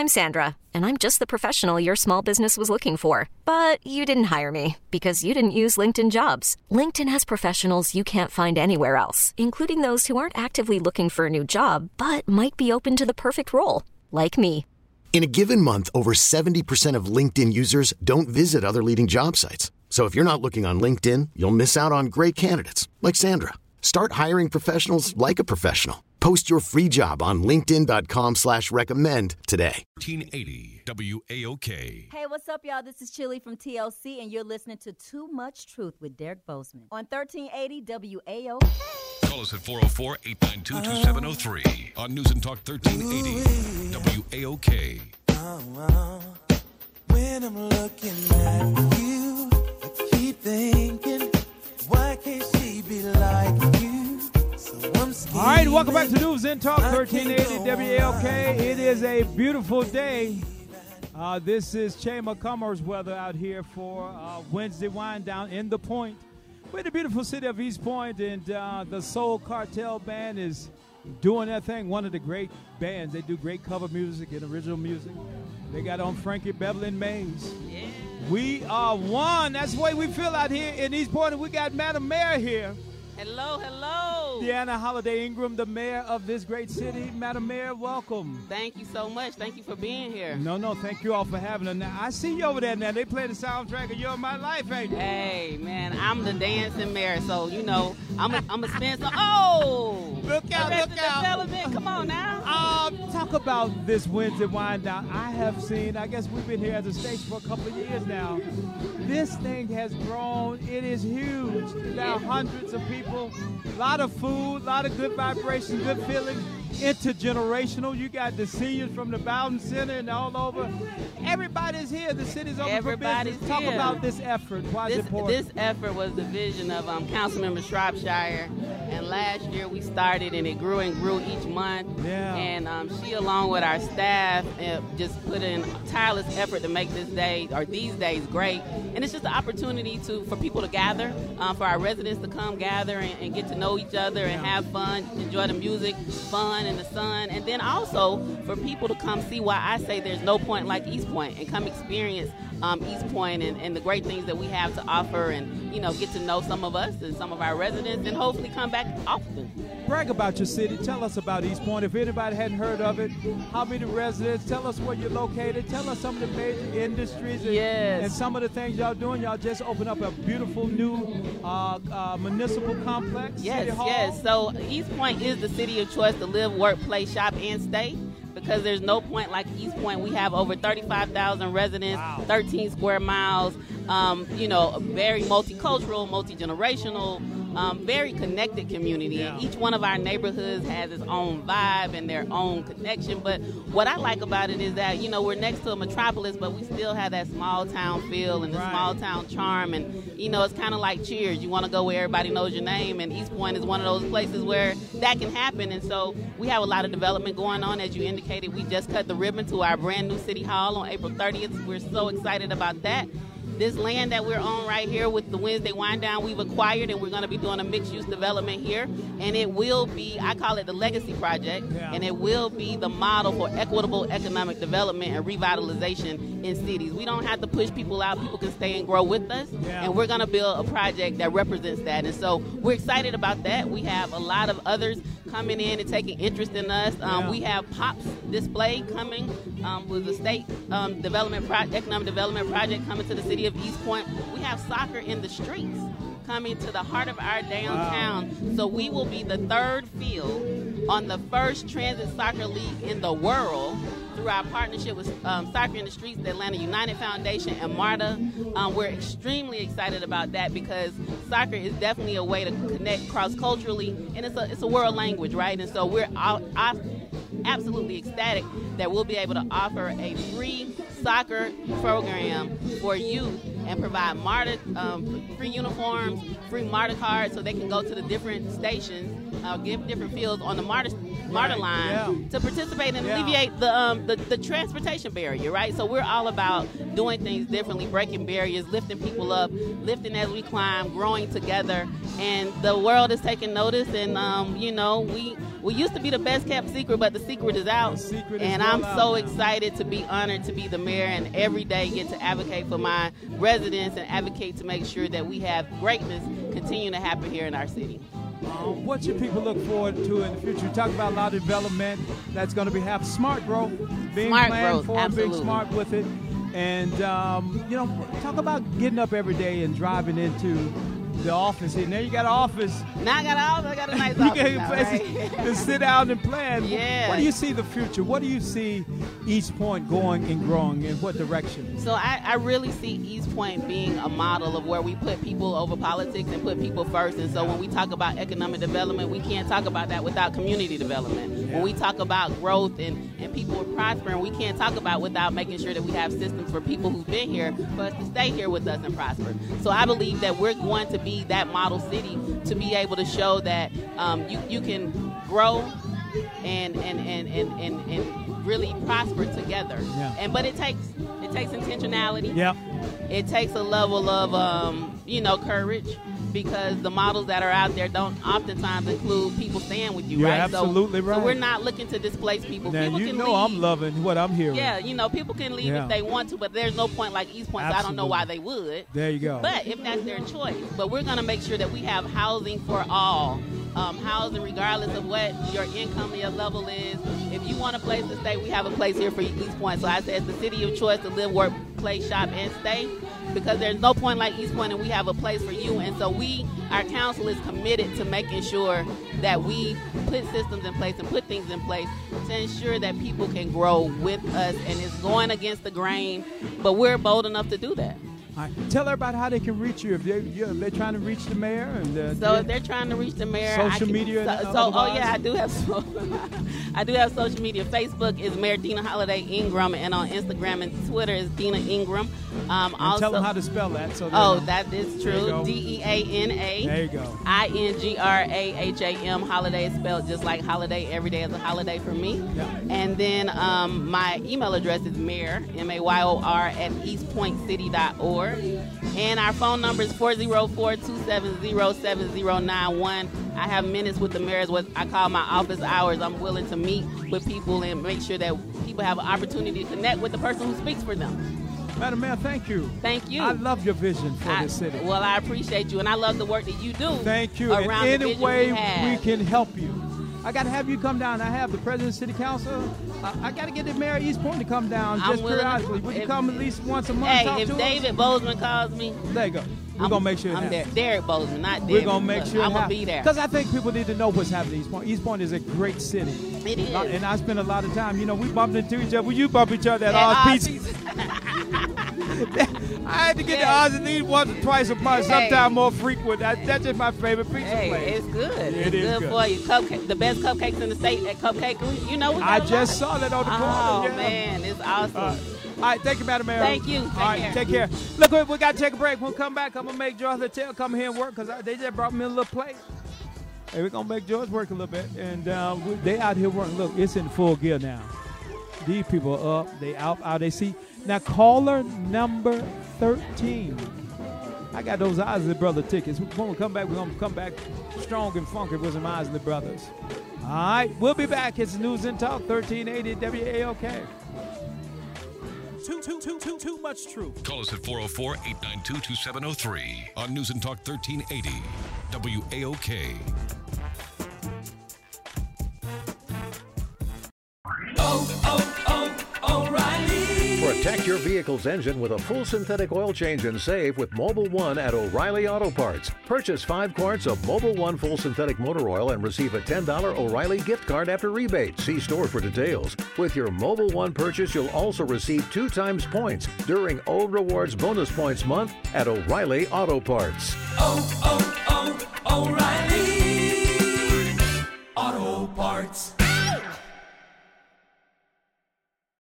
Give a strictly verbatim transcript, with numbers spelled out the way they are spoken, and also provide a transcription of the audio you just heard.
I'm Sandra, and I'm just the professional your small business was looking for. But you didn't hire me because you didn't use LinkedIn Jobs. LinkedIn has professionals you can't find anywhere else, including those who aren't actively looking for a new job, but might be open to the perfect role, like me. In a given month, over seventy percent of LinkedIn users don't visit other leading job sites. So if you're not looking on LinkedIn, you'll miss out on great candidates like Sandra. Start hiring professionals like a professional. Post your free job on linkedin.com slash recommend today. thirteen eighty W A O K. Hey, what's up, y'all? This is Chili from T L C, and you're listening to Too Much Truth with Derek Bozeman on thirteen eighty W A O K. Call us at four oh four, eight nine two, two seven oh three on News and Talk thirteen eighty W A O K. Oh, oh. When I'm looking at you, I keep thinking, why can't she be like you? All right, welcome back to News and Talk thirteen eighty W A O K. It is a beautiful day. Uh, this is Che McCummer's weather out here for uh, Wednesday wind down in the Point. We're in the beautiful city of East Point, and uh, the Soul Cartel Band is doing their thing. One of the great bands. They do great cover music and original music. They got on Frankie Beverly and Mays. Yeah. We are one. That's the way we feel out here in East Point. And we got Madam Mayor here. Hello, hello. Deanna Holiday Ingram, the mayor of this great city. Madam Mayor, welcome. Thank you so much. Thank you for being here. No, no, thank you all for having us. Now, I see you over there now. They play the soundtrack of You're My Life, ain't you? Hey, man, I'm the dancing mayor, so, you know, I'm a, I'm a spin some. Oh! Look out, Arrested look out. Development. Come on now. Um, talk about this Wednesday wind down. I have seen, I guess we've been here as a station for a couple of years now. This thing has grown. It is huge. There are hundreds of people. A lot of food, a lot of good vibration, good feeling. Intergenerational. You got the seniors from the Bowden Center and all over. Everybody's here. The city's open Everybody's for business. Talk here. about this effort. Why is This, it important? this effort was the vision of um, Councilmember Shropshire, and last year we started, and it grew and grew each month. Yeah. And um, she, along with our staff, uh, just put in tireless effort to make this day or these days great. And it's just an opportunity to for people to gather, um, for our residents to come gather and, and get to know each other and have fun, enjoy the music, fun in the sun, and then also for people to come see why I say there's no point like East Point, and come experience um, East Point and, and the great things that we have to offer, and you know, get to know some of us and some of our residents, and hopefully come back often. Brag about your city. Tell us about East Point. If anybody hadn't heard of it, how many residents? Tell us where you're located. Tell us some of the major industries and, Yes. and some of the things y'all doing. Y'all just opened up a beautiful new uh, uh, municipal complex. Yes, City Hall. yes. So East Point is the city of choice to live, work, play, shop, and stay, because there's no point like East Point. We have over thirty-five thousand residents, Wow. thirteen square miles, um, you know, very multicultural, multi-generational, um, very connected community. Yeah. And each one of our neighborhoods has its own vibe and their own connection. But what I like about it is that, you know, we're next to a metropolis, but we still have that small town feel and the Right. small town charm. And, you know, it's kind of like Cheers. You want to go where everybody knows your name, and East Point is one of those places where that can happen. And so we have a lot of development going on. As you indicated, we just cut the ribbon to our brand new City Hall on April thirtieth. We're so excited about that. This land that we're on right here with the Wednesday Wind Down, we've acquired, and we're going to be doing a mixed-use development here. And it will be, I call it the Legacy Project, Yeah. and it will be the model for equitable economic development and revitalization in cities. We don't have to push people out. People can stay and grow with us, Yeah. and we're going to build a project that represents that. And so we're excited about that. We have a lot of others coming in and taking interest in us. Um, Yeah. We have POPs display coming um, with the state um, development pro- economic development project coming to the city of East Point. We have soccer in the streets coming to the heart of our downtown. Wow. So we will be the third field on the first transit soccer league in the world through our partnership with um, Soccer in the Streets, the Atlanta United Foundation, and MARTA. Um, we're extremely excited about that because soccer is definitely a way to connect cross-culturally, and it's a, it's a world language, right? And so we're out, out, absolutely ecstatic that we'll be able to offer a free soccer program for youth and provide MARTA um, free uniforms, free MARTA cards, so they can go to the different stations, uh, give different fields on the MARTA MARTA line Yeah. to participate and Yeah. alleviate the, um, the the transportation barrier, right? So we're all about doing things differently, breaking barriers, lifting people up, lifting as we climb, growing together, and the world is taking notice. And um, you know, we we used to be the best kept secret, but the secret is out. The secret and is I'm well so out now. excited to be honored to be the mayor and every day get to advocate for my residents and advocate to make sure that we have greatness continue to happen here in our city. Um, what should people look forward to in the future? You talk about a lot of development that's going to be have smart growth, being Smart planned growth, for, and being absolutely. smart with it. And, um, you know, talk about getting up every day and driving into the office here. Now you got an office. Now I got all, I got a nice You office got now, places right? to sit down and plan. Yeah. What do you see the future? What do you see East Point going and growing? In what direction? So I, I really see East Point being a model of where we put people over politics and put people first. And so when we talk about economic development, we can't talk about that without community development. Yeah. When we talk about growth and, and people prospering, we can't talk about without making sure that we have systems for people who've been here for us to stay here with us and prosper. So I believe that we're going to be that model city to be able to show that um, you, you can grow and and, and, and, and and really prosper together. Yeah. And but it takes it takes intentionality. Yep. It takes a level of um, you know, courage, because the models that are out there don't oftentimes include people staying with you, You're right? absolutely so, right. So we're not looking to displace people. Now people you can know leave. I'm loving what I'm hearing. Yeah, you know, people can leave Yeah. if they want to, but there's no point like East Point, so I don't know Absolutely. why they would. There you go. But if that's their choice. But we're going to make sure that we have housing for all. Um, housing regardless of what your income, your level is. If you want a place to stay, we have a place here for you, East Point. So I said it's the city of choice to live, work, play, shop, and stay, because there's no point like East Point, and we have a place for you. And so we, our council is committed to making sure that we put systems in place and put things in place to ensure that people can grow with us, and it's going against the grain, but we're bold enough to do that. All right. Tell everybody how they can reach you if they're, you know, they're trying to reach the mayor. And uh, So if they're trying to reach the mayor, Social I can, media So, and so oh otherwise? yeah, I do have. So, I do have social media. Facebook is Mayor Dina Holiday Ingram, and on Instagram and Twitter is Dina Ingram. Um, and also, tell them how to spell that. So they oh, know. that is There you true. go. D E A N A. There you go. I N G R A H A M. Holiday is spelled just like holiday. Every day is a holiday for me. Yeah. And then um, my email address is mayor, M A Y O R, at east point city dot org. And our phone number is four oh four, two seven zero, seven zero nine one. I have minutes with the mayor, is what I call my office hours. I'm willing to meet with people and make sure that people have an opportunity to connect with the person who speaks for them. Madam Mayor, thank you. Thank you. I love your vision for I- this city. Well, I appreciate you, and I love the work that you do. Thank you. Around In the any vision way we have. we can help you. I got to have you come down. I have the president of city council. Uh, I got to get the mayor of East Point to come down I'm just willing to- periodically. Would you if- come at least once a month? Hey, talk if to David Bozeman calls me, us? There you go. We're I'm, going to make sure it I'm there. happens. Derek Bozeman, not David. We're going to make Look, sure I'm it going to be there. Because I think people need to know what's happening in East Point. East Point is a great city. It is. And I spend a lot of time, you know, we bumped into each other. Well, you bump each other at Yeah, Oz Oz Pizza. Pizza. I had to get Yes. to Oz and eat once or twice a month, Hey. sometimes more frequent. That, that's just my favorite pizza Hey, place. it's good. It it's is good, good. for you. Cupcake, the best cupcakes in the state at Cupcakery. You know, we got I a just lot. saw that on the Oh, corner. Yeah. man, it's awesome. Uh, all right, thank you, Madam Mayor. Thank you. All Take right, care. take care. Look, we, we got to take a break. When we come back, I'm going to make George Littell come here and work because they just brought me a little plate. Hey, we're going to make George work a little bit. And uh, we, they out here working. Look, it's in full gear now. These people are up. They out, out. They see. Now, caller number thirteen. I got those Isley Brother tickets. When we come back, we're going to come back strong and funky with some Isley Brothers. All right, we'll be back. It's News and Talk, thirteen eighty W A L K. Too, too, too, too, too much truth. Call us at four oh four, eight nine two, two seven oh three on News and Talk thirteen eighty W A O K. Oh, oh, oh, O'Reilly. Protect your vehicle's engine with a full synthetic oil change and save with Mobile One at O'Reilly Auto Parts. Purchase five quarts of Mobile One full synthetic motor oil and receive a ten dollars O'Reilly gift card after rebate. See store for details. With your Mobile One purchase, you'll also receive two times points during O Rewards Bonus Points Month at O'Reilly Auto Parts. Oh,